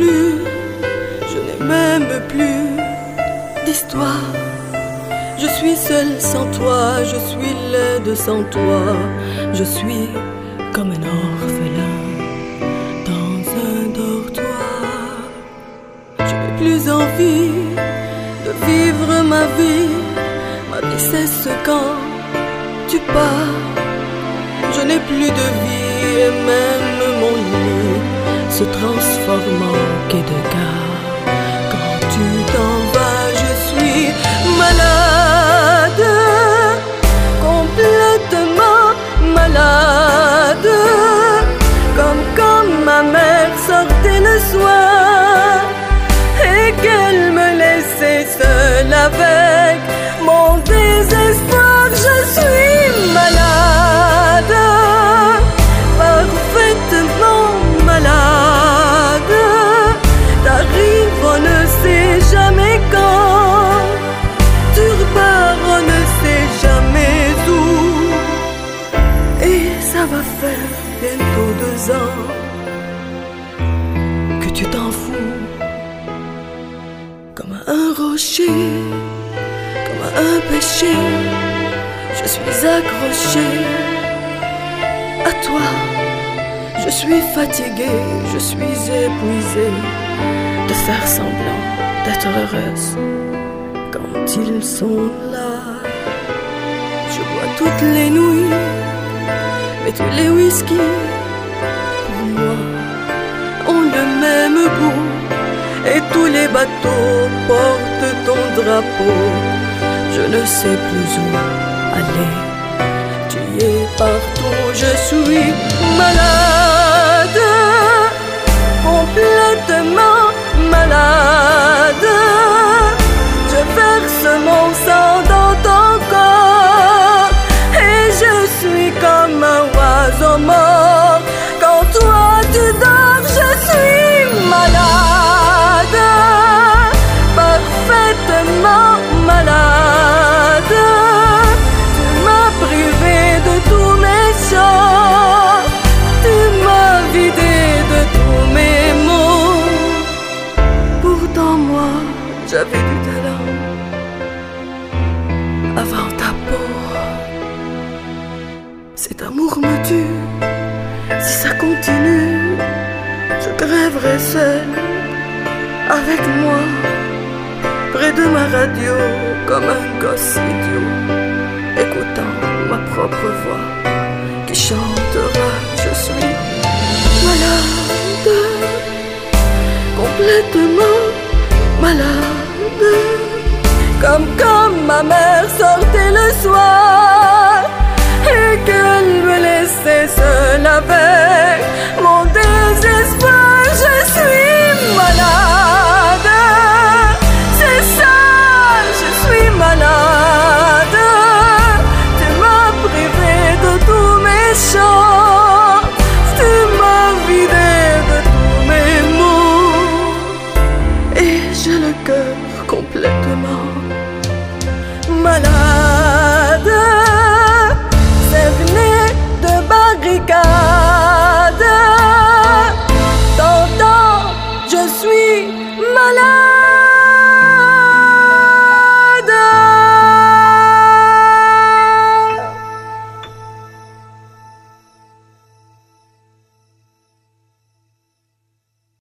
plus, je n'ai même plus d'histoire. Je suis seule sans toi, je suis laide sans toi. Je suis comme un orphelin dans un dortoir. Je n'ai plus envie de vivre ma vie. Ma vie cesse quand tu pars. Je n'ai plus de vie et même mon lit se transforme en quai de gare. Quand tu t'en vas, je suis malade, complètement malade, comme quand ma mère sortait le soir et qu'elle me laissait seule avec mon désespoir. Je suis malade, parfaitement malade. T'arrives, on ne sait jamais quand. Tu repars, on ne sait jamais où. Et ça va faire bientôt 2 ans que tu t'en fous. Comme à un rocher, comme à un péché, je suis accroché à toi. Je suis fatiguée, je suis épuisée de faire semblant d'être heureuse quand ils sont là. Je bois toutes les nuits, mais tous les whisky pour moi ont le même goût. Et tous les bateaux portent ton drapeau. Je ne sais plus où aller. Tu es partout, je suis malade, complètement malade. Je verse mon sang dans ton corps et je suis comme un oiseau mort. Quand toi tu dors, je suis malade, parfaitement malade. Tu m'as privé de tous mes chants, tu m'as vidé de tous mes mots. Pourtant moi, j'avais du talent avant ta peau. Cet amour me tue, si ça continue, je crèverai seule avec moi, près de ma radio, comme un gosse idiot, écoutant ma propre voix qui chantera. Je suis malade, complètement malade, comme quand ma mère sortait le soir et qu'elle me laissait seule avec mon désespoir. Je suis malade, c'est ça, je suis malade. Tu m'as privé de tous mes chants, tu m'as vidé de tous mes mots. Et j'ai le cœur complètement malade.